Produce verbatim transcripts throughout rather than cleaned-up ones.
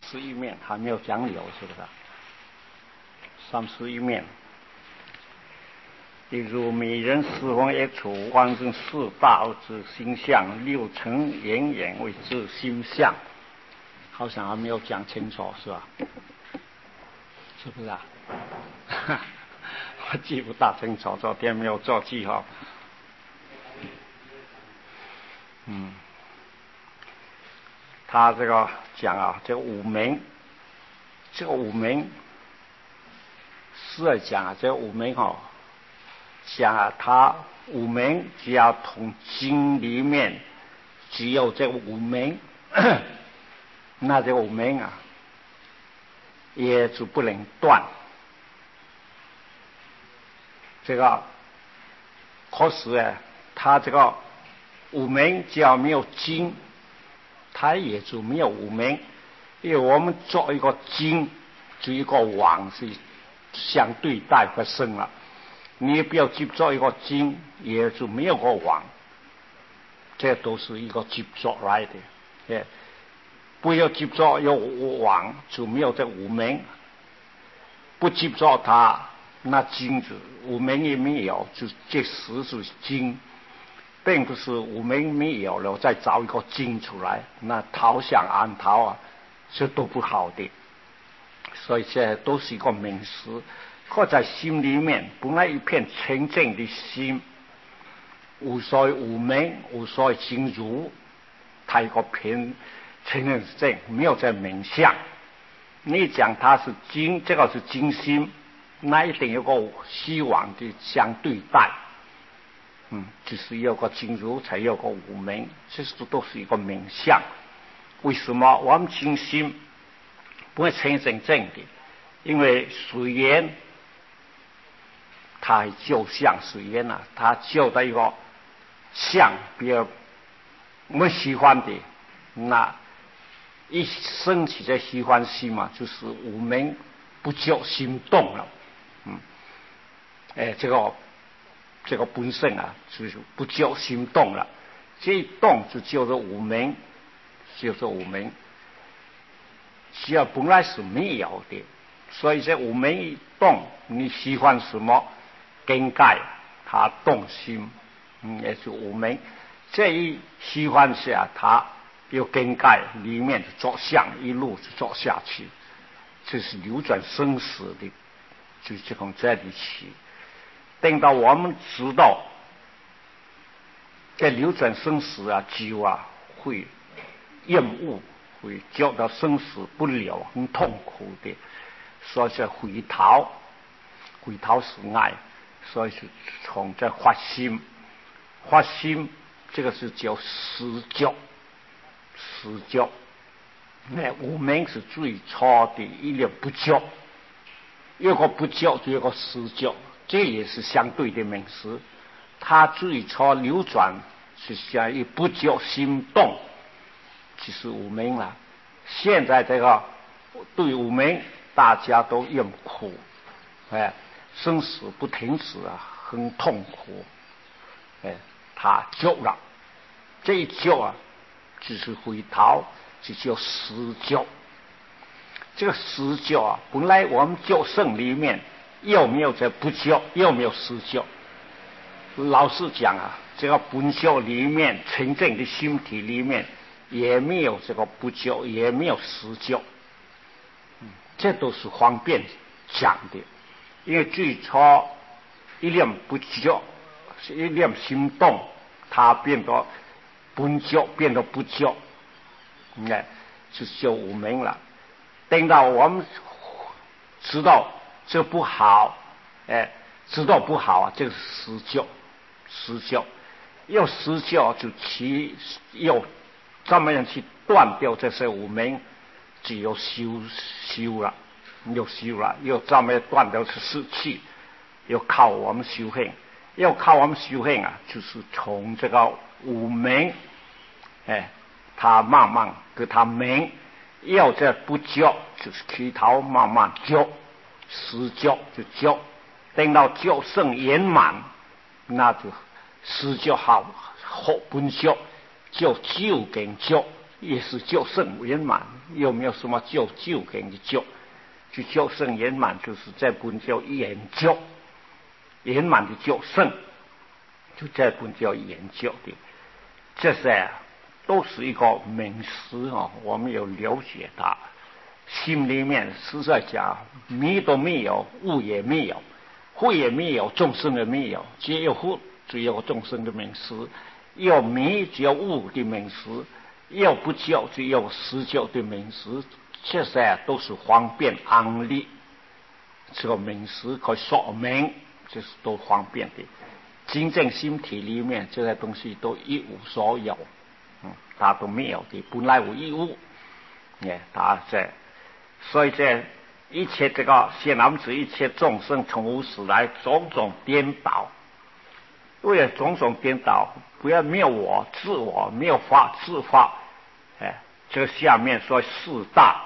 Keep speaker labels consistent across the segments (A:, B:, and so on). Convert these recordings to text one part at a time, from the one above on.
A: 十一面还没有讲有，是不是？三十一面，例如美人四方一处，观正四大之心相，六尘眼眼为之心相。好像还没有讲清楚，是吧？是不是啊？我记不大清楚，昨天没有做记号。嗯，他这个讲啊，这个五名，这个五名是来讲啊，这个五名哦，讲啊，他五名只要从经里面只有这个五名，那这个五名啊，也就不能断。这个可是啊，他这个五名只要没有经，它也就没有五名。因为我们做一个经，就一个网是相对待发生了。你不要去做一个经，也就没有个网。这都是一个接作来的，哎，不要接作有网，就没有这五名。不接作它，那经子五名也没有，就这十是经。并不是我们没有了再找一个经出来，那逃想安逃啊，这都不好的。所以这都是一个名词，或在心里面本来一片清净的心，无所谓无名，无所谓心如，它一个偏清净正，没有在名相。你讲它是经，这个是经心，那一定有个希望的相对待。嗯，就是有个经如，才有个无名，这是都是一个名相。为什么我们精心不会清真正的？因为水源，它就像水源啊，它就的一个像，比如我们喜欢的，那一升起这喜欢心嘛，就是无名不就心动了。嗯，哎，这个。这个本身啊，就是不叫心动了，这一动就叫做无名，叫做无名。只要本来是没有的，所以这无名一动，你喜欢什么，更改它动心，嗯，也是无名。这一喜欢下，它又更改里面的着相，一路就走下去，这是流转生死的，就是从这里起。等到我们知道在流转生死啊，就啊会厌恶，会觉得生死不了，很痛苦的，所以是回逃，回逃是爱，所以是从这发心，发心这个是叫实觉，实觉，那无名是最初的一粒不觉，有个不觉就有个实觉。这也是相对的名词，它最初流转是像一不觉心动，就是无名了。现在这个对无名大家都厌苦，哎，生死不停止啊，很痛苦，哎，他觉了，这一觉啊，就是回逃，就叫实觉。这个实觉啊，本来我们觉圣里面。又没有这不觉，又没有实觉。老实讲啊，这个本觉里面，纯正的心体里面，也没有这个不觉，也没有实觉。嗯，这都是方便讲的。因为最初一念不觉，是一念心动，它变得本觉，变得不觉，哎，就就无明了。等到我们知道。这不好，哎，知道不好啊，这个是实觉，实觉，要实觉就其要怎么样去断掉这些无明，只有修修了，又修了，又怎么样断掉是失去，要靠我们修行，要靠我们修行啊，就是从这个无明，哎，他慢慢给他明，要这不觉，就是去头慢慢觉。实觉就觉，等到觉圣圆满，那就实觉好后本觉，就究竟觉， 也是救圣圆满。有没有什么救救给你救？就救圣圆满，就是这本叫研究圆满的救圣，就这本叫研究的。这些都是一个名词啊，我们要了解它。心里面实在讲，迷都没有，悟也没有，慧也没有，众生也没有，只有悟，只有众生的名词；要迷，只有悟的名词；要不教，只有实教的名词。这些都是方便安利，这个名词可以说明，这是都方便的。真正心体里面这些东西都一无所有，嗯，它都没有的，本来无一物，哎，它这，所以这一切这个显然指一切众生从无始来种种颠倒，为了种种颠倒，不要没有我自我，没有法自法，哎，这个下面说四大。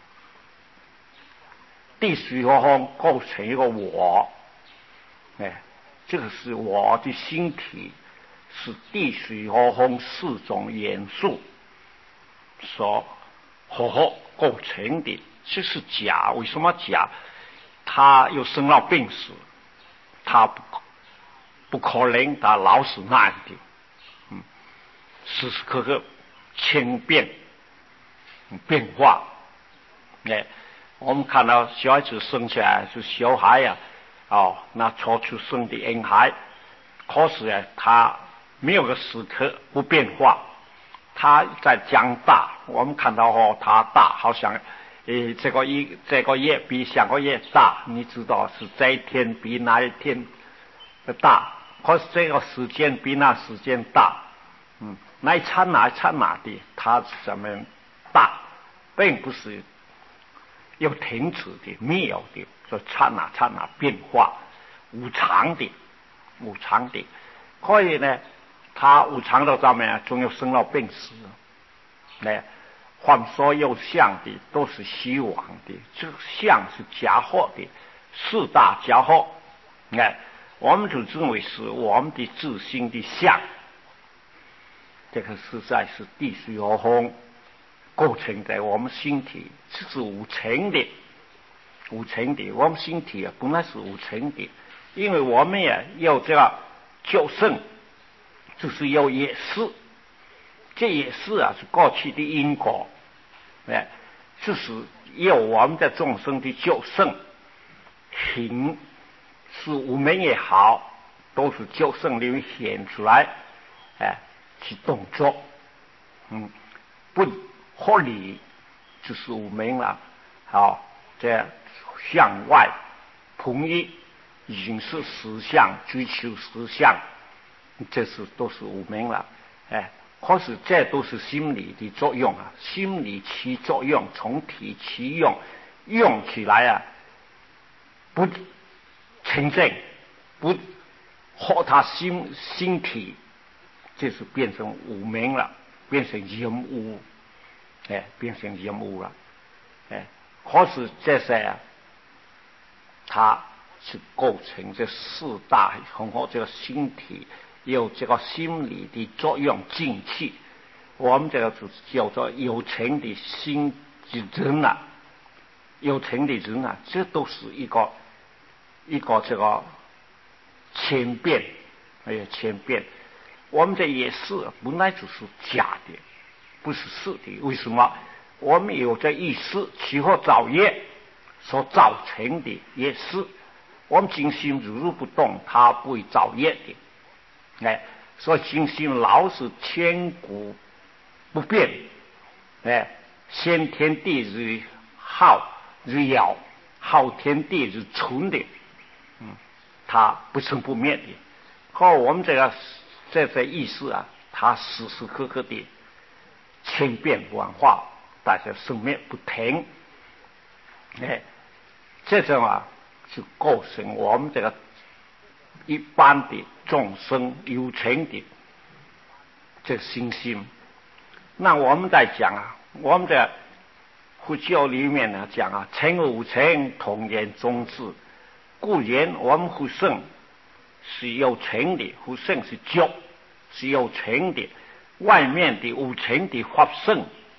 A: 地水火风构成一个我，哎，这个是我的心体，是地水火风四种元素所合合构成的。这是假，为什么假？他又生老病死，他不不可能他老是那样的，嗯，时时刻刻千变变化，哎。我们看到小孩子生下来是小孩呀、啊，哦，那初出生的婴孩，可是啊，他没有个时刻不变化，他在长大。我们看到哦，他大，好像，呃，这个一这个月比上个月大，你知道是这一天比那一天大，可是这个时间比那时间大，嗯，那一刹那一刹那的，它是怎么大，并不是。有停止的，没有的，说刹那刹那变化，无常的，无常的。所以呢，它无常到上面，总有生老病死。呢，凡所有相的都是虚妄的，这个相是假货的，四大假货。哎，我们就认为是我们的自心的相，这个实在是地水火风。构成在我们身体，这是无成的，无成的。我们身体啊，本来是无成的，因为我们呀要这个救生，就是要业事，这也是啊是过去的因果，哎，就是要我们的众生的救生，行是无名也好，都是救生里面显出来，哎，去动作，嗯，不。合理就是无明了，好，这向外统一影视实相，追求实相，这是都是无明了。哎，可是这都是心理的作用啊，心理起作用，从体起用，用起来啊，不清正，不和他心心体，就是变成无明了，变成阴污。哎，变成阴污了，哎，可是这些啊，它是构成这四大和和这个心体有这个心理的作用进去，我们这个就是叫做有情的心之人啊，有情的人啊，这都是一个一个这个千变，还有千变，我们这也是本来就是假的。不是是的，为什么？我们有这意识，起或造业所造成的也是。我们精心如如不动，它不会造业的。哎，所以精心老是千古不变。哎，先天地日耗日摇，耗天地日存的，嗯，它不生不灭的。和我们这个这些意识啊，它时时刻刻的。千变万化，大家生灭不停，哎，这种啊就构成我们这个一般的众生有情的这个心性。那我们在讲啊，我们的佛教里面呢讲啊，情无情，同源宗旨。固然我们佛圣是有情的，佛圣是教是有情的。外面的无情的法身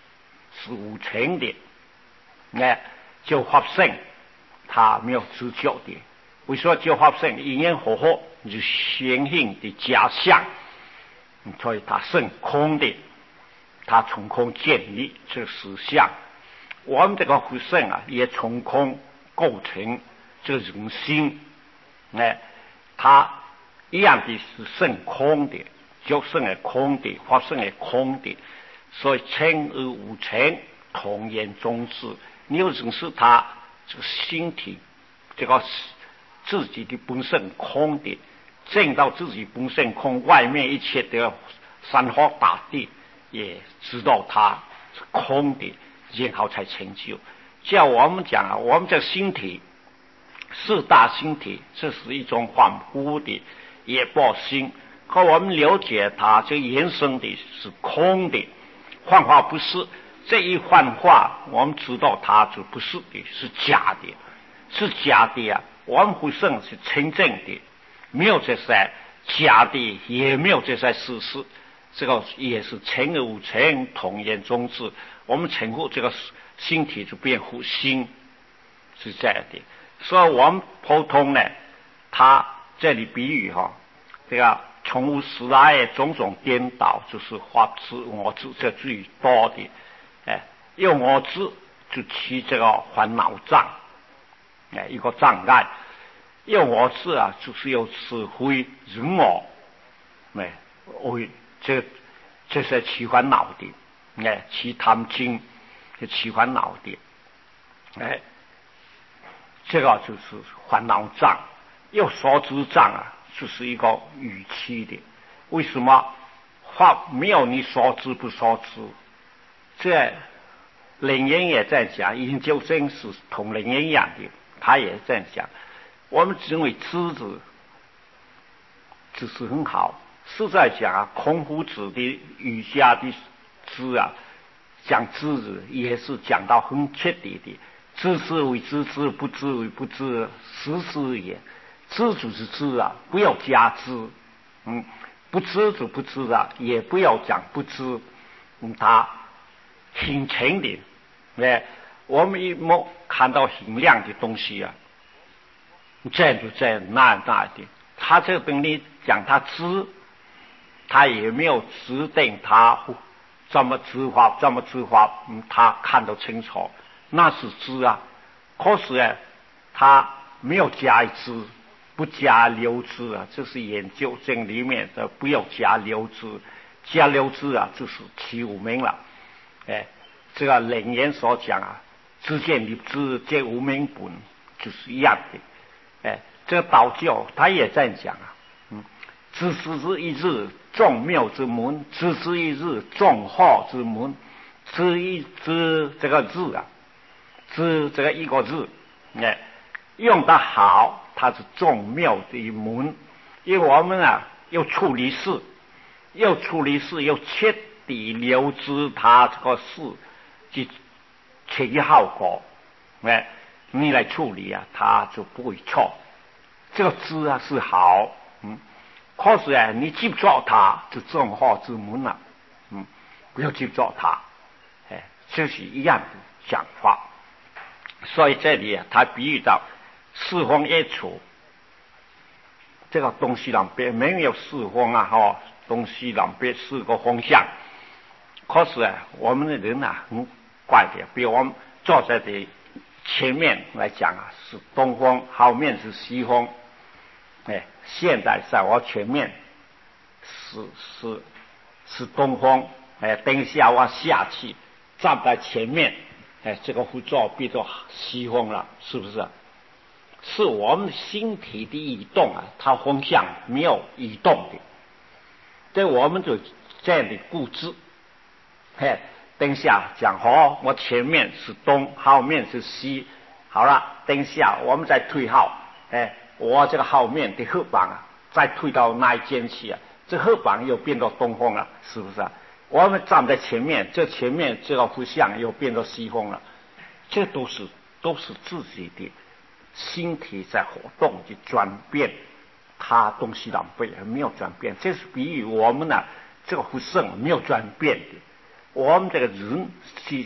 A: 是无情的，哎，就法性他没有知觉的。为什么就法性因缘合合是显性的假象，所以它是空的，它从空建立这个实相。我们这个法性啊，也从空构成这个人心，哎，它一样的是性空的，觉性是空的，法性是空的，所以情而无情，同源中治。你要认识它这个心体，这个自己的本身空的，见到自己本身空，外面一切的山河大地也知道它是空的，然后才成就。像我们讲啊，我们这心体四大心体，这是一种恍惚的业报心，可我们了解它这延伸的是空的，幻化不是。这一幻化我们知道它就不是的，是假的，是假的啊。我们会生是真正的，没有这些假的，也没有这些事实，这个也是情而无情，同源中治。我们称呼这个心体就变护心，是这样的。所以我们普通呢，他这里比喻哈，这个从无始来种种颠倒，就是法知我知这最多的，哎，有我知就起这个烦恼障，哎，一个障碍。有我知啊，就是有智慧人我，哎，为这这是起烦恼的，哎，起贪心，是起烦恼的，哎。这个就是烦恼障。有所知障啊，就是一个语气的。为什么法没有你所知不所知？这楞严也在讲，研究生是同楞严一样的，他也在讲。我们认为知字只是很好，是在讲啊，孔夫子的儒家的知啊，讲知字也是讲到很彻底的。知之为知之，不知为不知，实知也。知就是知啊，不要加知。嗯，不知就不知啊，也不要讲不知。嗯，它很轻的。哎，我们一摸看到很亮的东西啊，这样就这样那样那样的。他这边里讲他知，他也没有指定他怎么知法，怎么知法，嗯，他看得清楚。那是知啊，可是啊，他没有加一知，不加留知啊，这是研究经里面的，不要加留知，加留知啊，就是起无明了。哎，这个楞严所讲啊，知见立知，见无明本，就是一样的。哎，这个道教他也在讲啊，嗯，知之之一日，众妙之门；知之一日，众好之门。知一知这个字啊。知这个一个字，哎，用得好，它是众妙的一门。因为我们啊，要处理事，要处理事，要彻底了知它这个事及其后果，哎，你来处理啊，它就不会错。这个知啊是好，嗯，可是啊，你记不住它，就众好之门了，嗯，不要记不住它，哎，这是一样的讲法。所以这里啊，他比喻到四风一处，这个东西南北没有四风啊，哈、哦，东西南北四个风向。可是啊，我们的人啊很怪的，比如我们坐在的前面来讲啊，是东风，后面是西风。哎，现在在我前面是是是东风，哎，等一下我下去站在前面。哎，这个会做变作西风了，是不是？是我们心体的移动啊，它风向没有移动的，对，我们就这样的固执。嘿，等下讲好，我前面是东，后面是西，好了，等下我们再退后，哎，我这个后面的后板啊，再退到那一间去啊，这后板又变到东风了，是不是啊？我们站在前面，这前面这个风向又变到西风了，这都是都是自己的心体在活动的转变，它东西南北没有转变，这是比喻我们呢、啊、这个福生没有转变的。我们这个人是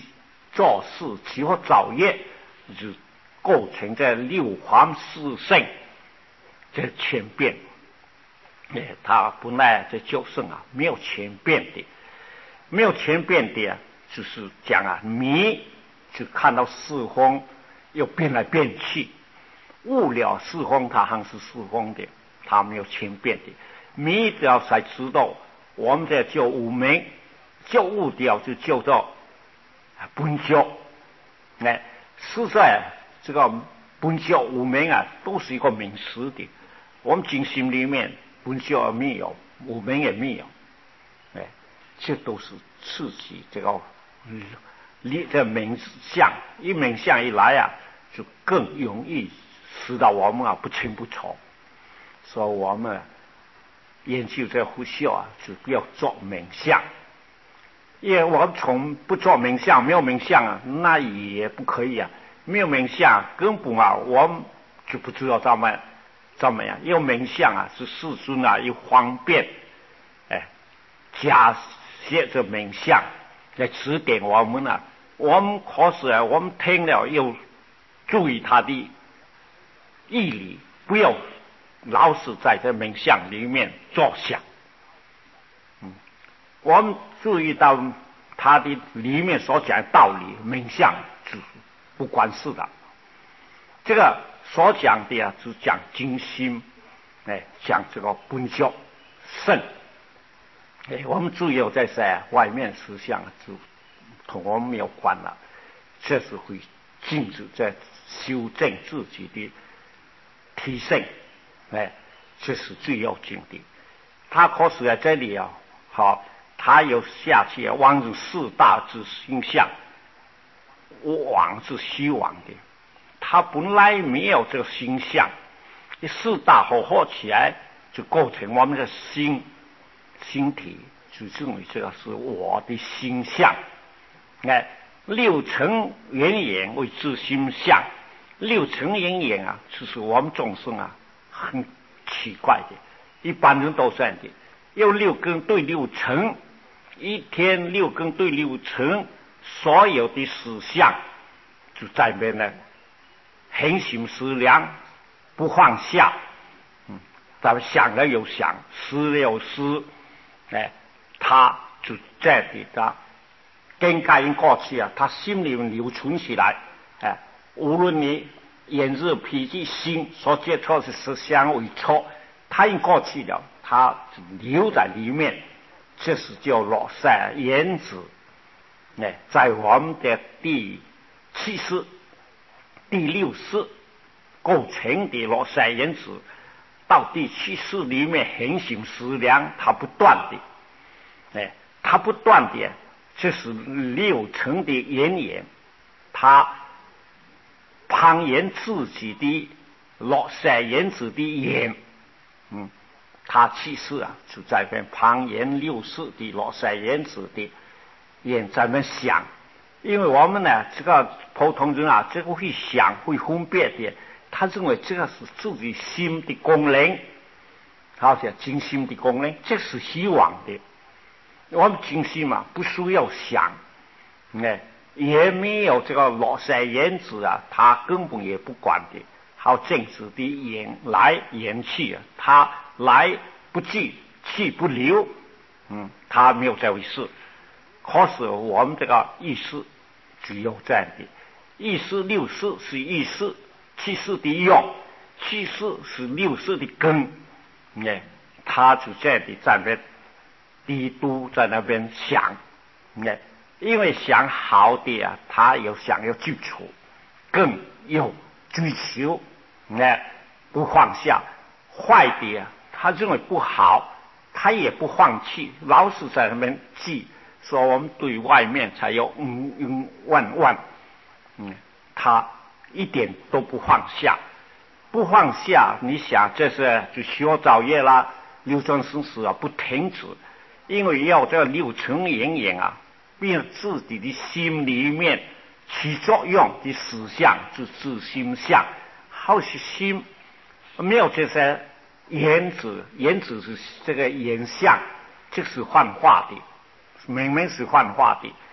A: 做事起或造业，就构成这六方四圣这千变。哎，他本来这救生啊，没有千变的，没有千变的、啊，就是讲啊，迷就看到四风又变来变去，悟了四风，它还是四风的，它没有千变的。迷只要才知道，我们在救五明，救悟掉就叫做本教。哎，实在这个本教五明啊，都是一个名词的。我们经心里面本教没有，五明也没有，哎，这都是刺激这个你这名相，一名相一来啊，就更容易使到我们啊不清不楚。所以我们研究这呼吸啊，就不要做名相。因为我们从不做名相，没有名相啊，那也不可以啊。没有名相，根本啊，我们就不知道怎么怎么样。因为名相啊，是世尊啊，又方便，哎，加写这名相来指点我们啊。我们可是啊，我们听了又注意他的义理，不要老是在这名相里面作想。嗯，我们注意到他的里面所讲的道理，名相是不关事的。这个所讲的啊，是讲精心，哎，讲这个本教圣。哎，我们注意在在外面思想就同我们没有关了，这是会禁止在修正自己的提升，哎，这是最要紧的。他可是在这里啊，好，他又下去啊，往入四大之心相，往是虚妄的。他本来没有这个心相，这四大合合起来，就构成我们的心心体，就认为这个是我的心相。哎，六尘缘眼为自心相，六尘缘眼啊，就是我们众生啊，很奇怪的，一般人都算的。有六根对六尘，一天六根对六尘，所有的思想就在边呢，恒心思量，不放下。嗯，咱们想了又想，思了又思，哎，他就在里的。跟感应过去啊，他心里面留存起来，哎，无论你眼日脾气心所接触的思想为错，他已过去了，他留在里面，这是叫落塞言子。哎，在我们的第七世、第六世构成的落塞言子，到第七世里面恒心思量，它不断的，哎，它不断的。这是六尘的言言，他旁言自己的落塞言子的言，嗯，他其实啊就在边旁言六世的落塞言子的言在那想。因为我们呢这个普通人啊，这个会想会分辨的，他认为这个是自己心的功能，好像精心的功能，这是虚妄的。我们精心嘛，不需要想，哎，也没有这个落塞言子啊，他根本也不管的。好正直的言来言去啊，他来不去，去不留，嗯，他没有这回事。可是我们这个意识只有这样的，意识六识是意识，七识的用，七识是六识的根，哎，他就这样的站在。低都在那边想，哎，因为想好的啊，他有想要基础，更有追求，哎，不放下；坏的啊，他认为不好，他也不放弃，老是在那边记，说我们对外面才有嗯嗯万万，嗯，他一点都不放下，不放下，你想这是就学造业啦，流转生死啊，不停止。因为要这六尘缘眼啊，并自己的心里面起作用的思想，是自心相。好是心没有这些言子，言子是这个言相，这是幻化的，明明是幻化的。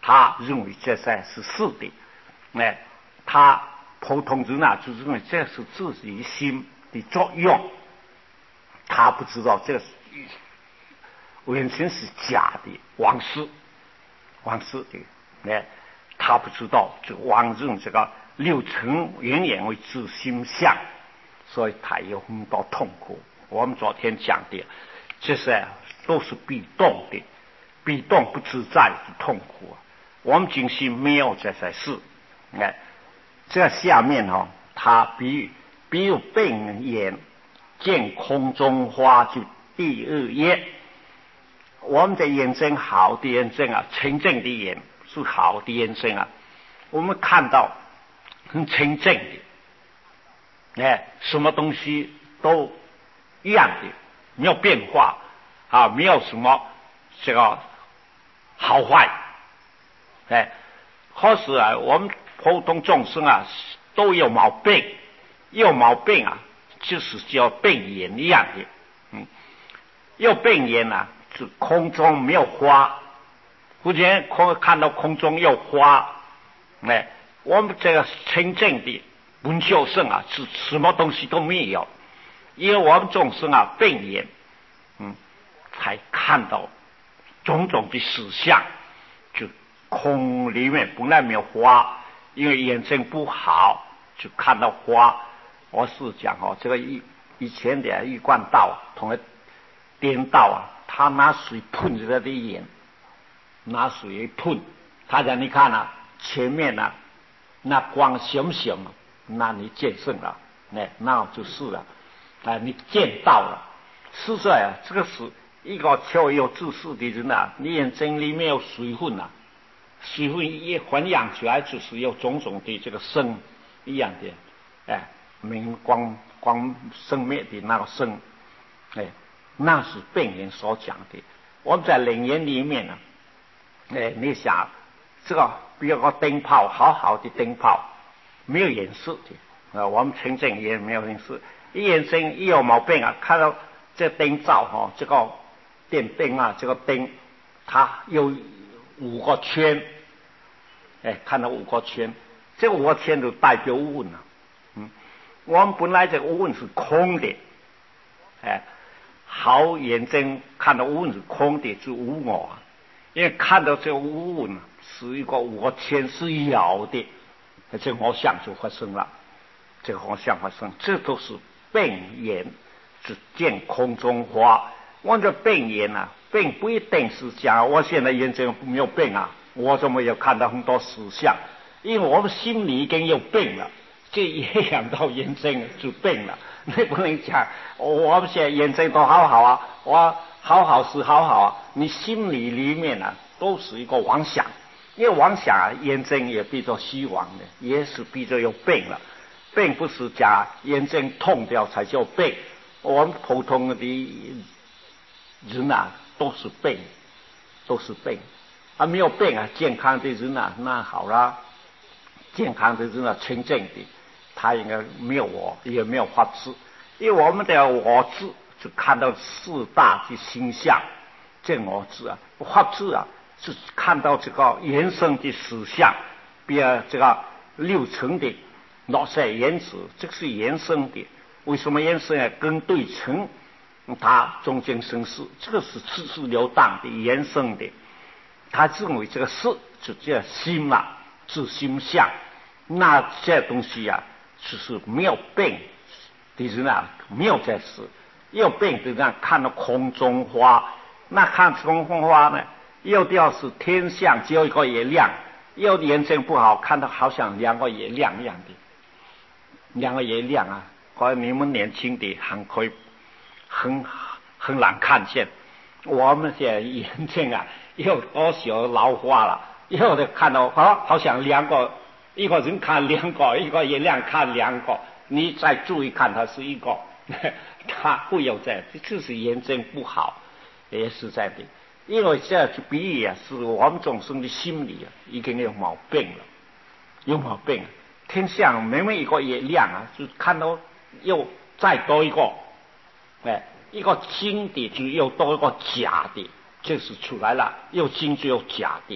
A: 他认为这些是是的，哎，他普通人啊就认为这是自己心的作用，他不知道这是完全是假的妄事，妄事的，哎，他不知道就妄认这个六尘远远为自心相，所以他有很多痛苦。我们昨天讲的，这些都是被动的，被动不自在的痛苦。我们今生没有这些事，哎，这下面哦，他比比如病眼见空中花，就第二页。我们的眼睛好的眼睛啊，清净的眼是好的眼睛啊，我们看到很清净的，哎，什么东西都一样的，没有变化啊，没有什么这个好坏，哎，可是啊，我们普通众生啊都有毛病，有毛病啊，就是叫病眼一样的，嗯，有病眼啊，是空中没有花，忽然空看到空中有花，哎，我们这个清净的文秀圣啊，是什么东西都没有，因为我们众生啊病眼，嗯，才看到种种的实相，就空里面本来没有花，因为眼睛不好，就看到花。我是讲哦，这个以以前的玉冠道同个颠倒啊，他拿水喷着他的眼，拿水一喷，他讲你看啊，前面啊那光熊熊，那你见胜了，那那就是了，啊，你见到了。实在啊，这个是一个超有知识的人啊，你眼睛里面有水分啊，水分一混养起来，就是有种种的这个生一样的，哎，明光光生灭的那个生，哎，那是病人所讲的。我们在灵言里面呢，哎，你想这个比如个灯泡，好好的灯泡，没有颜色的啊，我们清净也没有颜色，一眼睛一有毛病啊，看到这灯罩哈，这个电灯啊，这个灯它有五个圈，哎，看到五个圈，这五个圈就代表无问了。嗯，我们本来这个无问是空的，哎，好眼睛看到无问是空的，是无我，因为看到这个无问是一个五个圈是有的，这个我相就发生了，这个我相发生，这都是病眼。是见空中花，我这病眼啊，病不一定是讲我现在眼睛没有病啊，我怎么有看到很多实相？因为我们心里已经有病了，这一养到眼睛就病了。你不能讲我们现在眼睛都好好啊，我好好是好好啊，你心里里面啊都是一个妄想，因为妄想啊，眼睛也比较虚妄的，也是比较有病了。并不是讲眼睛痛掉才叫病。我们普通的人啊，都是病，都是病，啊，没有病啊，健康的人啊，那好啦，健康的人啊，清净的，他应该没有我，也没有法治，因为我们的我治就看到四大的形象，这我治啊，法治啊，是看到这个原生的实相，比如这个六层的那些原子，这个是原生的。为什么颜色呢？跟对称，它中间生事，这个是次次流荡的延伸的。他认为这个事就叫心了，是心相。那这东西呀、啊，就是没有病的人啊，没有这事。有病的人看到空中花，那看空中花呢，有的要是天象，只有一个月亮；有的眼睛不好，看到好像两个月亮一样的，两个月亮啊。或者你们年轻的很可以很很难看见，我们现在眼睛啊有多少老花了，有的看到啊好像两个，一个人看两个，一个月亮看两个，你再注意看它是一个，它会有这，这是眼睛不好，也是这样的。因为这就比喻啊，是我们众生的心理啊已经有毛病了，有毛病。天象明明一个月亮啊，就看到又再多一个，哎，一个真的就又多一个假的，就是出来了，又真就有假的，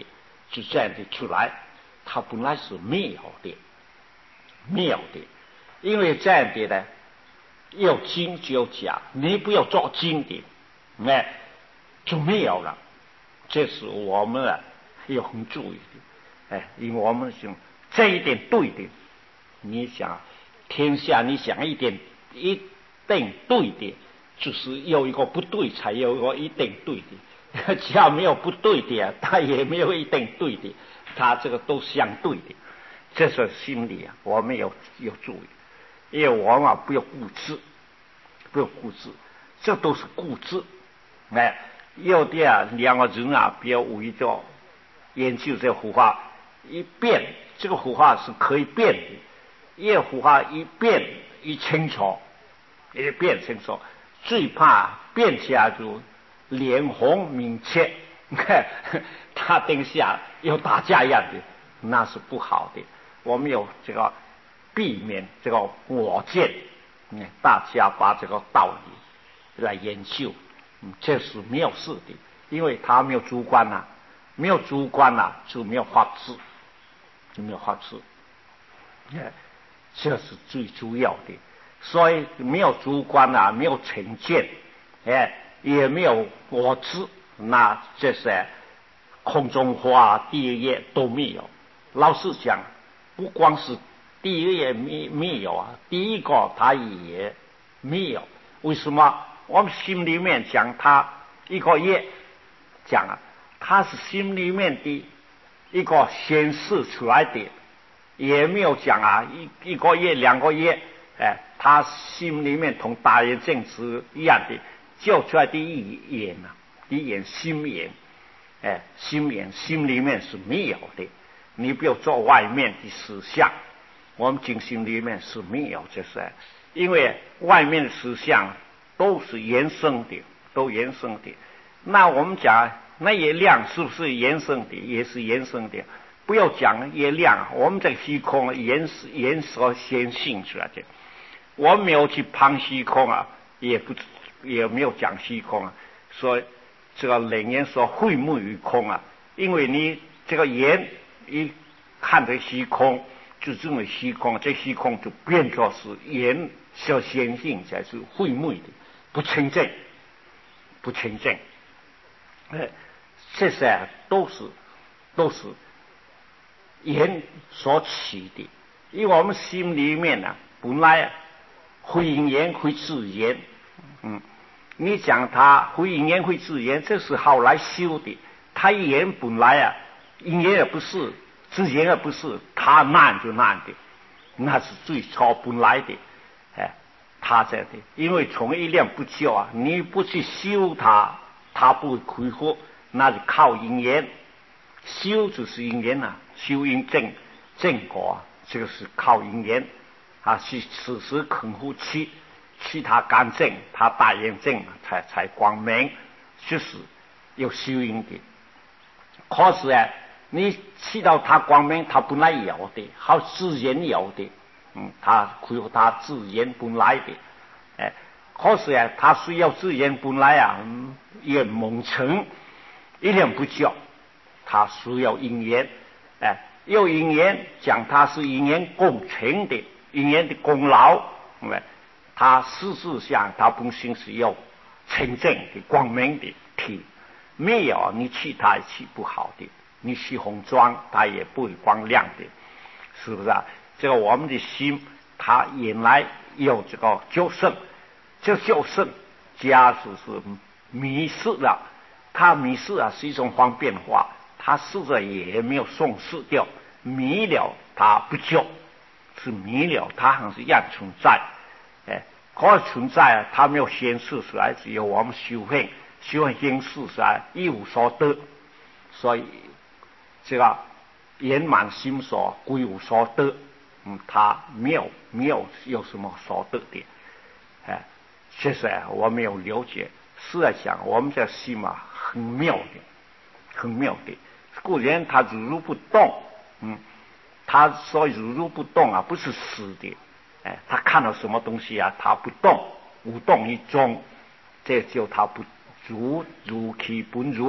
A: 就这样的出来，它本来是妙的，妙的，因为这样的呢，要精就要假，你不要做精的，那就没有了。这是我们啊要很注意的，哎，因为我们想这一点对的，你想天下你想一点一定对的，就是有一个不对才有一个一定对的，只要没有不对的啊，它也没有一定对的，它这个都相对的。这是心理啊，我们有有注意，因为我们啊不要固执，不要固执，这都是固执。哎，有的啊两个人啊，不要为着研究这幅画一变，这个幅画是可以变的，一幅画一变一清楚，一变清楚，最怕变起来就脸红明切，他等下要打架一样的，那是不好的。我们有这个避免这个我见，嗯，大家把这个道理来研究，嗯，这是没有事的，因为他没有主观呐、啊，没有主观呐、啊，就没有法治，就没有法治，哎，这是最主要的。所以没有主观呐、啊，没有成见，哎，也没有我知，那这些空中花第一页都没有。老实讲，不光是第一页没没有啊，第一个他也没有。为什么？我们心里面讲他一个页讲啊，他是心里面的一个显示出来的，也没有讲啊一一个月两个月，哎，他心里面同大眼镜是一样的，叫出来的一眼啊，一眼心眼，哎，心眼心里面是没有的。你不要做外面的思想，我们精心里面是没有这些，因为外面的思想都是延伸的，都延伸的。那我们讲那月亮是不是延伸的？也是延伸的。不要讲月亮，我们在虚空延延伸显性出来的。我没有去攀虚空啊，也不也没有讲虚空啊，说这个人言说讳莫于空啊，因为你这个言一看着虚空，就认为虚空，这虚空就变作是言小显性才是讳莫的，不清净，不清净。哎，这些都是都是言所起的，因为我们心里面呢、啊，本来会因言会自言，嗯，你讲他会因言会自言，这是后来修的。他言本来啊，因言也不是，自言也不是，他难就难的，那是最初本来的，哎，他在的，因为从一念不教啊，你不去修它，它不会恢复，那就靠因缘。修就是因缘啊，修因正正果啊，这个是靠因缘啊，是时时肯护气，气它干净，它大眼睛才才光明，就是有修因的。可是啊，你气到它光明，它本来有的，好自然有的，嗯，它恢复它自然本来的，哎，可是啊，它需要自然本来啊，嗯，也蒙尘，一念不教。他需要因缘，哎，有因缘讲他是因缘共成的，因缘的功劳，哎，他事实上他本身是有清净的、光明的体，没有你气他气不好的，你洗红妆他也不会光亮的，是不是啊？这个我们的心，他原来有这个救胜，这救胜，假使是迷失了，他迷失啊是一种方便化。他实在也没有丧失掉，迷了他不救，是迷了他还是一样存在，哎，可是存在啊，他没有显示出来，只有我们修行，修行显示出来一无所得，所以这个圆满心所归无所得，嗯，他没有没有有什么所得的，哎，其实啊，我没有了解，是在讲我们这心啊，很妙的，很妙的。固然他如如不动，嗯，他说如如不动啊，不是死的，哎，他看到什么东西啊，他不动，无动于衷，这就他不如如其本如，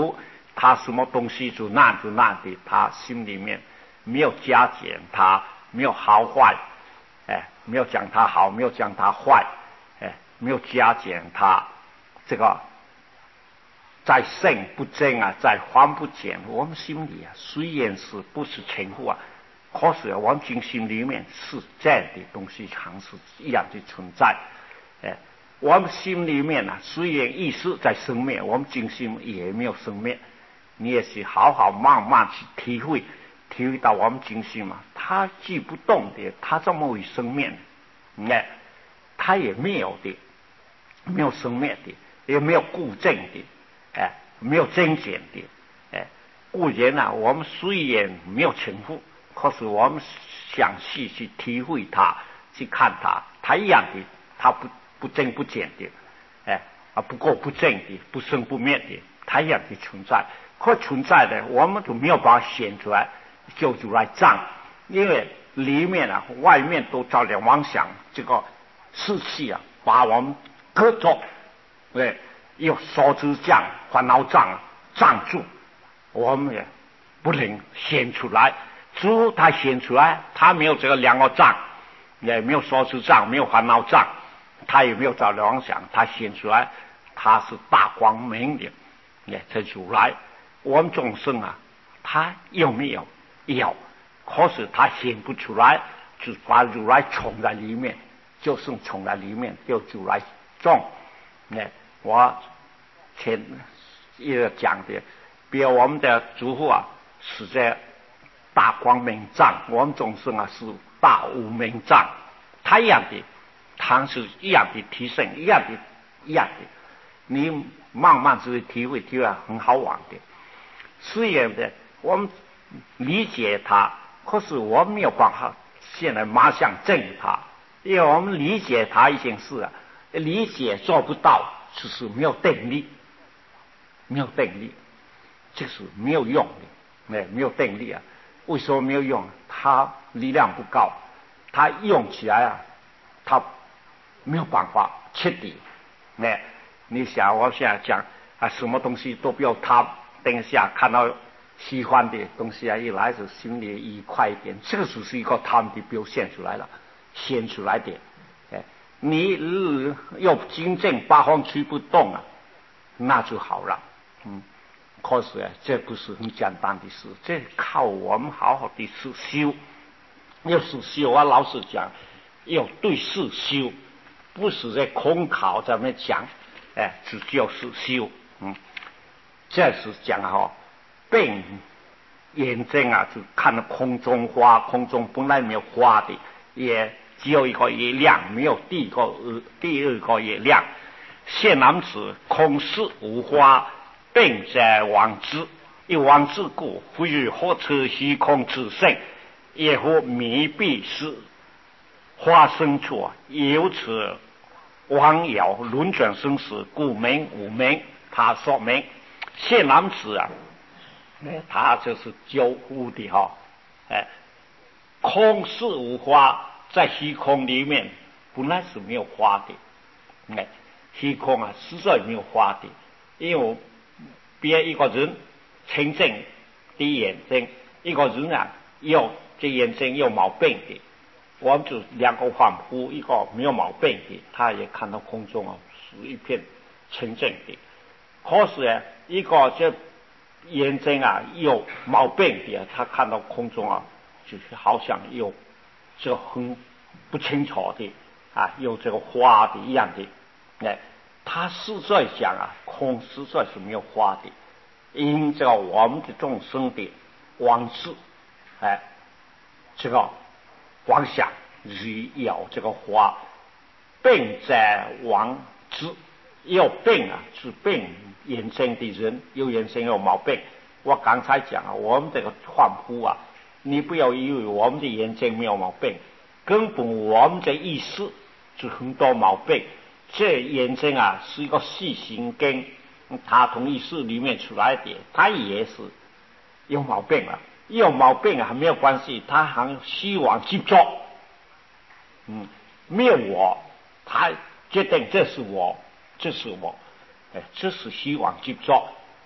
A: 他什么东西就那就那的，他心里面没有加减，他没有好坏，哎，没有讲他好，没有讲他坏，哎，没有加减他这个在胜不争啊，在欢不减。我们心里啊，虽然是不是称呼啊，可是我们精心里面是这样的东西，还是一样的存在。哎，我们心里面啊，虽然意识在生灭，我们精心也没有生灭。你也是好好慢慢去体会，体会到我们精心嘛，它既不动的，它怎么会生灭呢？哎，它也没有的，没有生灭的，也没有固正的，哎，没有增减的，哎，固然啊，我们虽然没有成负，可是我们详细去体会它，去看它，它一样的，它不不增不减的，哎啊，不过不正的，不生不灭的，它一样的存在。可存在的，我们就没有把它显出来，就就来障，因为里面啊、外面都照亮妄想，这个湿气啊，把我们隔着，对，有所知障、烦恼障障住，我们也不能显出来。只有它显出来，它没有这个两个障，也没有所知障，没有烦恼障，它也没有照亮妄想，它显出来，它是大光明的，也才出来。我们众生啊，他有没有？有，可是他显不出来，就把如来冲在里面，就是冲在里面，就如来种。那我前也讲的，比如我们的祖父啊，是在大光明藏，我们众生啊是大无明藏，他一样的，他是一样的提升，一样的，一样的，你慢慢自己体会，体会很好玩的。虽然的我们理解它，可是我们没有办法现在马上证它，因为我们理解它一件事啊，理解做不到，就是没有定力，没有定力，这是没有用的，没没有定力啊。为什么没有用？它力量不高，它用起来啊，它没有办法彻底。那你想，我现在讲啊，什么东西都不要贪。等一下看到喜欢的东西啊，一来就心里愉快一点，这个就是一个贪的表现出来了，显出来的。哎，你要真正八方去不动啊，那就好了。嗯，可是啊，这不是很简单的事，这靠我们好好的去修。要是修啊，老实讲，要对事修，不是在空考上面讲，哎，这就是修。嗯。这是讲哈，病眼睛啊，就看到空中花，空中本来没有花的，也只有一个月亮，没有第一个第二个月亮。现男子空室无花，病在妄之，一妄之故，不欲何测虚空之性，也或迷蔽是花生处，由此妄扰轮转生死，故名无名。他说明。现男子啊，他就是救护的哈，哎，空是无花，在虚空里面本来是没有花的，哎，虚空啊实在没有花的，因为别一个人清净的眼睛，一个人啊有这眼睛有毛病的，我们就两个反复，一个没有毛病的，他也看到空中啊是一片清净的。可是啊，一个这眼睛啊有毛病的，他看到空中啊，就是好像有这个很不清楚的啊，有这个花的一样的。哎，他实在讲啊，空实在是没有花的，因这个我们的众生的妄执，哎，这个妄想是有这个花，病在妄执。有病啊，是病眼睛的人有眼睛有毛病。我刚才讲啊，我们这个患肤啊，你不要以为我们的眼睛没有毛病，根本我们的意识就很多毛病。这眼睛啊是一个细神经，它从意识里面出来的，它也是有毛病了。有毛病啊还没有关系，它还希望执着，嗯，没有我，他决定这是我。这是我，哎，这是希望执着。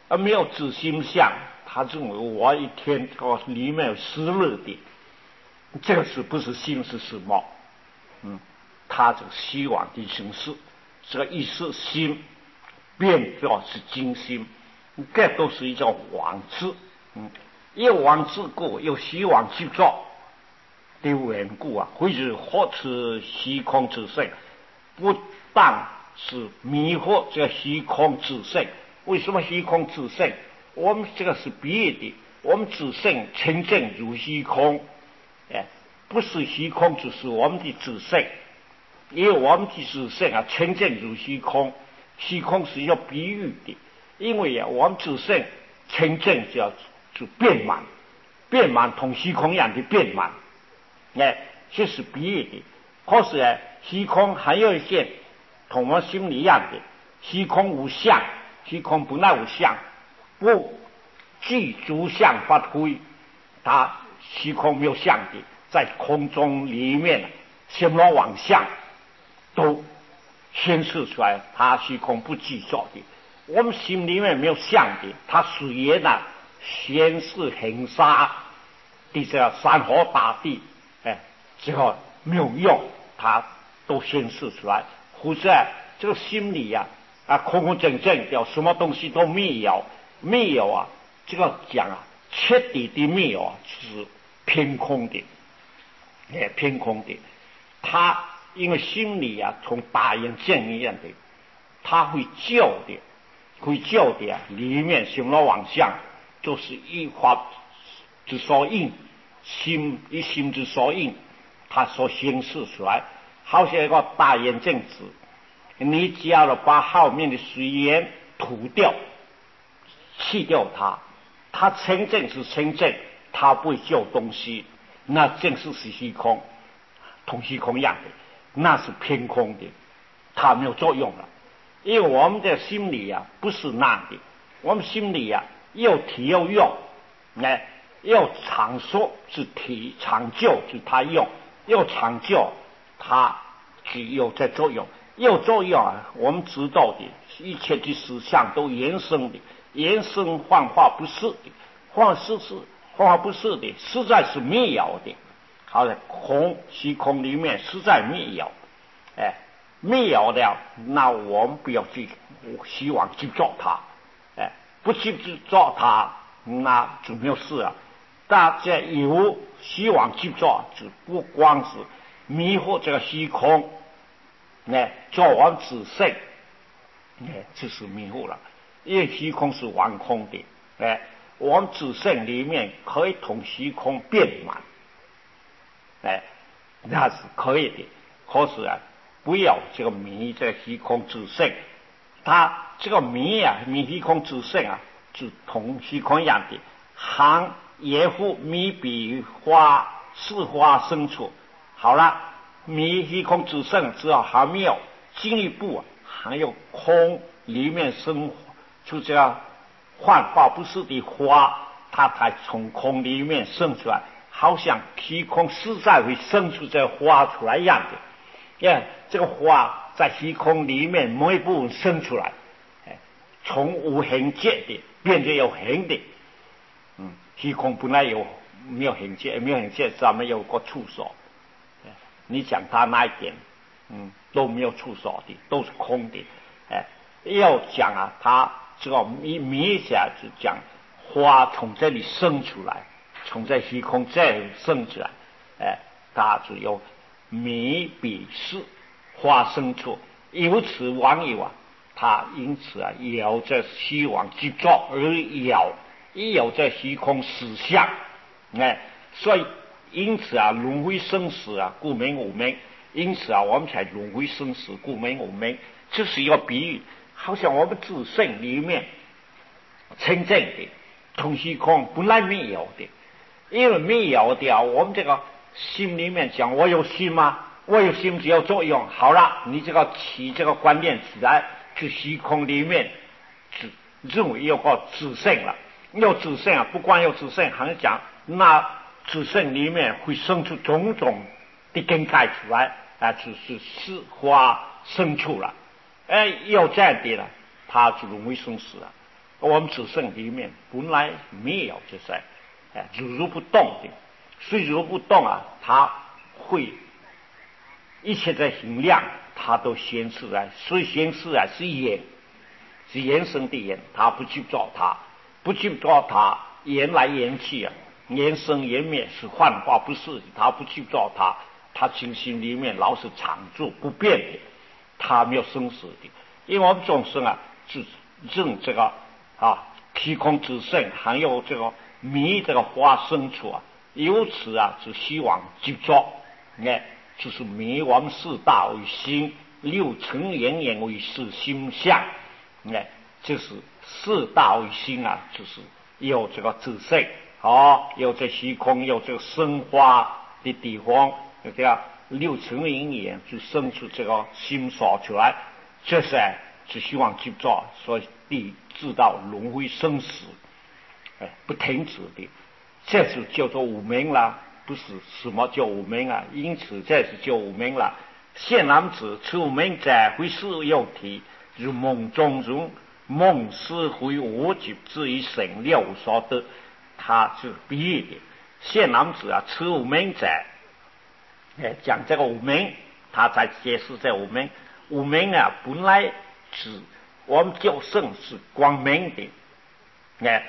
A: 而没有自心相，他认为我一天哦里面有失乐的，这个是不是心是什么？嗯，他这个希望的形式，这个意识心变作是精心，这都是一种妄执。嗯，有妄执故，有希望去做的缘故啊，或者或是虚空之性，不但是迷惑这个虚空之性。为什么虚空之性？我们这个是比喻的，我们自性清净如虚空，哎，不是虚空，就是我们的自性。因为我们的自性啊，清净如虚空，虚空是要比喻的。因为啊，我们自性清净就要就变满，变满同虚空一样的变满，哎，这是比喻的。可是啊，虚空还有一些同我们心里一样的，虚空无相，虚空本来无相，不具足相发挥，它虚空没有相的，在空中里面什么妄相都显示出来，它虚空不具足的。我们心里面没有相的，它虽然呢显示恒沙的这个山河大地，哎，这个没有用，它都显示出来。或者这个心里呀、啊，啊空空正正的，什么东西都没有，没有啊，这个讲啊，彻底的没有啊，是偏空的，哎，偏空的。它因为心里啊，从大眼镜一样的，它会叫的。会教的啊，里面什么妄想，就是一法之所应，心一心之所应，它所显示出来，好像一个大眼镜子，你只要把后面的水烟涂掉，去掉它，它清净是清净，它不会叫东西，那正是是虚空，同虚空一样的，那是偏空的，它没有作用了。因为我们的心理啊不是那的，我们心理啊又体又用，哎，又长寿是体，长久是它用，又长久它只有在作用，又作用啊，我们知道的一切的实相都延伸的，延伸幻化不是的，幻是是幻化不是的，实在是没有的。好在空虚空里面实在没有，哎。没有了，那我们不要去希望去做它，哎，不去去做它，那就没有事了。大家有希望去做，就不光是迷惑这个虚空，哎，做完自性，哎，这是迷惑了。因为虚空是完空的，哎，我们自性里面可以同虚空变满，哎，那是可以的。可是啊。不要这个迷这个虚空之性，它这个迷啊，迷虚空之性啊，就同虚空一样的，行也乎迷比花是花生处。好了，迷虚空之性只要还没有进一步，还有空里面生出这个幻化不是的花，它才从空里面生出来，好像虚空实在会生出这花出来一样的。呀，这个花在虚空里面每一部分生出来，哎，从无痕迹的变成有痕的。嗯，虚空本来有没有痕迹，没有痕迹，咱们有个触手。你讲它那一点，嗯，都没有触手的，都是空的。哎，要讲啊，它这个迷迷一下就讲花从这里生出来，从这虚空这里生出来，哎，它只有。迷比是花生处，由此往有啊，他因此啊有这希望去做而有，亦有这虚空实相，哎，所以因此啊轮回生死啊，故名无名，因此啊我们才轮回生死，故名无名，这是一个比喻，好像我们自性里面清净的同虚空本来没有的，因为没有的啊，我们这个。心里面讲我有心吗？我有心只有作用。好了，你这个起这个观念起来，去虚空里面只认为有个自性了，有自性啊，不光有自性，还是讲那自性里面会生出种种的根盖出来啊，就是是花生出了。哎，要这样的了，它就容易生死了。 我们自身里面本来没有这些，哎，如如不动的，虽如不动啊，它会一切的形量，它都显示啊，所以显示啊是眼，是眼生的眼，它不去找它，不去找它，言来言去啊，言生言灭是幻化不是，它不去找它，它精心里面老是常住不变的，它没有生死的，因为我们众生啊，是认这个啊虚空之性，还有这个迷这个花生处啊，由此啊就希望执着，哎，就是迷我们四大为心，六尘缘缘为是心相，哎，就是四大为心啊，就是有这个自性，哦，有这虚空，有这个生花的地方，这个六尘缘缘就生出这个心所出来，这是是希望执着，所以地知道轮回生死，哎，不停止的，这是叫做无明啦，不是什么叫无明啊？因此这是叫无明了。现男子此无明者，会是有体，如梦中中梦思回我及至于神六所得，它是比喻的。现男子啊，此无明者，哎，讲这个无明，他在解释这无明。无明啊，本来是我们叫圣是光明的，哎，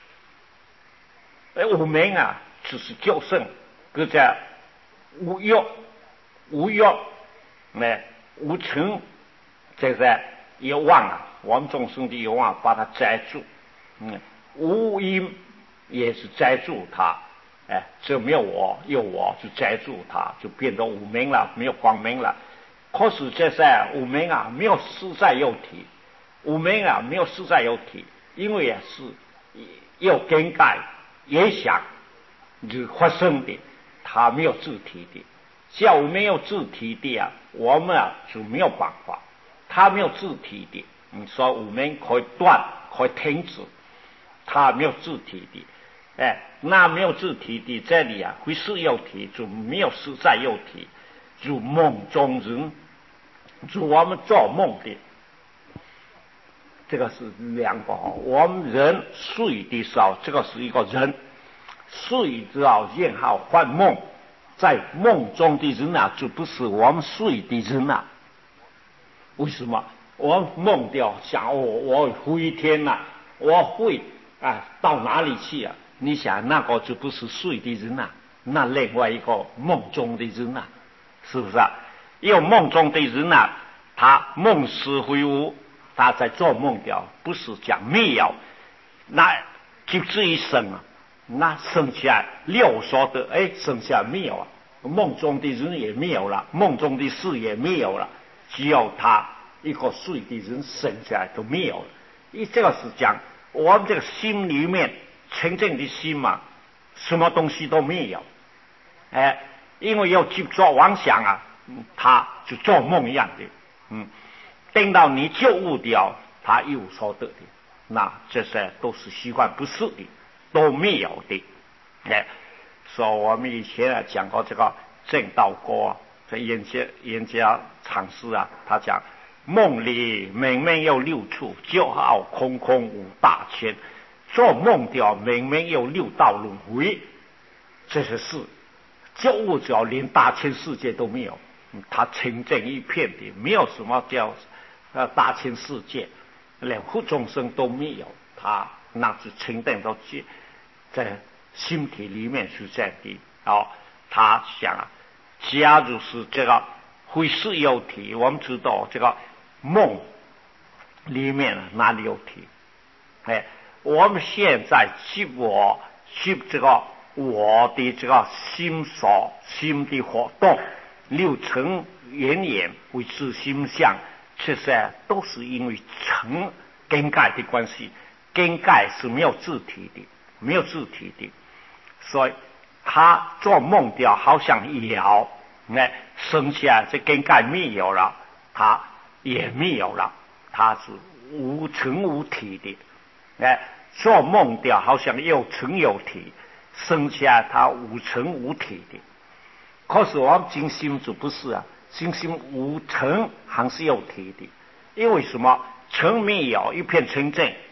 A: 哎，无明啊，只是叫圣，搁在无欲，无欲，哎，无成，这是有妄啊，我们众生的有妄把它摘住，嗯，无因也是摘住它，哎，这没有我，有我就摘住它，就变成无明了，没有光明了。可是这是无明啊，没有实在有体，无明啊，没有实在有体，因为也是有更改也想就发生的，它没有自体的。像我没有自体的啊，我们啊就没有办法。它没有自体的，你说无明可以断，可以停止，它没有自体的，哎，那没有自体的这里啊，会是有体，就没有实在有体。如梦中人，如我们做梦的，这个是两个。我们人睡的时候，这个是一个人睡之后，然后幻梦，在梦中的人啊，就不是我们睡的人啊。为什么？我梦掉想哦，我飞天了、啊，我会啊到哪里去啊？你想那个就不是睡的人啊，那另外一个梦中的人啊。是不是啊？因为梦中的人啊，他梦思回悟，他在做梦的，不是讲没有，那就这一生啊，那剩下六说的，哎，剩下没有啊，梦中的人也没有了，梦中的事也没有了，只有他一个睡的人剩下来都没有了。一这个是讲我们这个心里面纯正的心嘛，什么东西都没有，哎。因为要去做妄想啊，嗯，他就做梦一样的，嗯，等到你觉悟掉，他一无所得的，那这些都是虚幻不是的，都没有的，哎，所以我们以前啊讲过这个正道歌，这严家严家禅师啊，他讲梦里明明有六处，就好空空无大千，做梦掉明明有六道轮回，这些事。觉悟者连大千世界都没有，他清净一片的，没有什么叫呃大千世界，连护众生都没有，他那是清净到在心体里面是这样的。哦，他想啊，假如是这个会是有体，我们知道这个梦里面哪里有体？哎，我们现在去我去这个。我的这个心所心的活动，六尘缘缘为是心相，其实都是因为尘更改的关系，更改是没有自体的，没有自体的，所以他做梦掉好像有，那生下这更改没有了，他也没有了，他是无尘无体的，哎，做梦掉好像有尘有体。生下它无尘无体的，可是我们精心就不是啊，精心无尘还是有体的，因为什么？尘没有一片清净，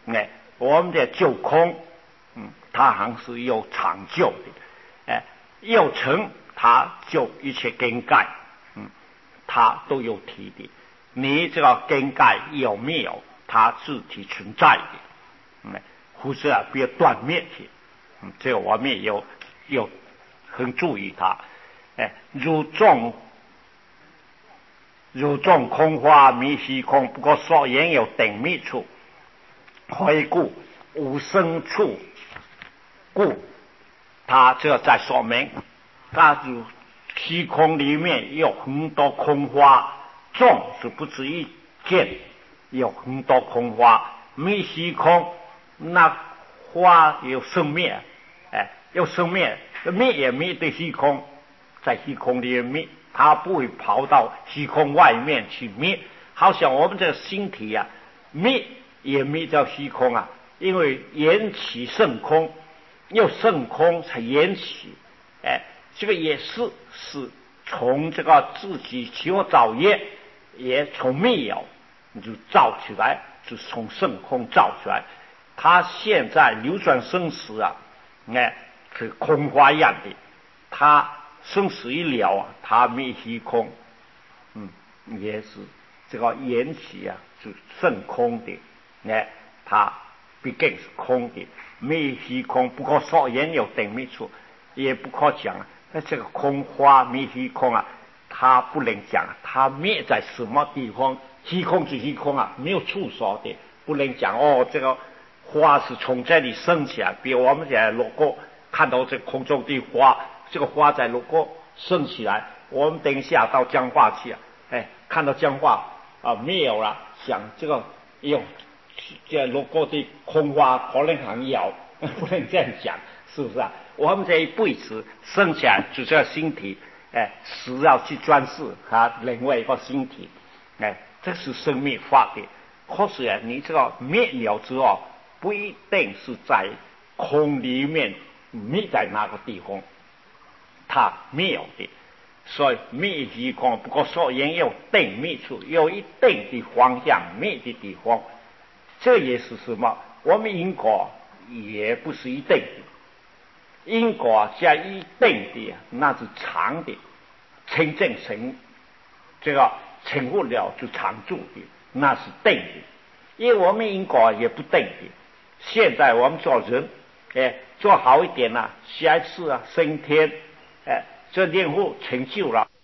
A: 哎，我们的救空，嗯，它还是有长久的，哎，有成它就一切更改，嗯，它都有体的。你这个更改有没有，它自体存在的，嗯，不是啊，别断灭的，嗯，这个我们也有有很注意它，哎，如众。如众空花迷虚空，不过所言有定密处，回顾无生处，故他这在说明，他如虚空里面有很多空花，众是不止一件，有很多空花，迷虚空，那花有生灭，哎，有生灭，灭也灭的虚空，在虚空里面灭。它不会跑到虚空外面去灭，好像我们这个星体啊，灭也灭到虚空啊，因为缘起生空，又生空才缘起，哎，这个也是是从这个自己求造业，也从没有你就造出来，就从生空造出来。它现在流转生死啊，哎，是空花一样的，它。生死一了啊，它灭虚空，嗯，也是这个缘起啊，是剩空的，哎，它毕竟是空的，灭虚空。不过所言有定灭处，也不可讲啊。那这个空花灭虚空啊，它不能讲，它灭在什么地方？虚空是虚空啊，没有处所的，不能讲哦。这个花是从这里生起来，比如我们现在如果看到这空中的花。这个花在如果升起来，我们等一下到僵化去啊，哎，看到僵化啊没有了，想这个哟，这如果的空花可能很有，不能这样讲，是不是啊？我们这一辈子生起来就这个星体，哎，死要去转世啊，另外一个星体，哎，这是生灭法的。可是啊，你这个灭了之后，不一定是在空里面灭在那个地方。它没有的，所以灭虚空，不过所言有定灭处，有一定的方向灭的地方，这也是什么？我们因果也不是一定的，因果加一定的那是长的，清正成这个成不了就常住的，那是定的。因为我们因果也不定的，现在我们做人，哎，做好一点了、啊，下一次啊升天。哎，这念佛成就了。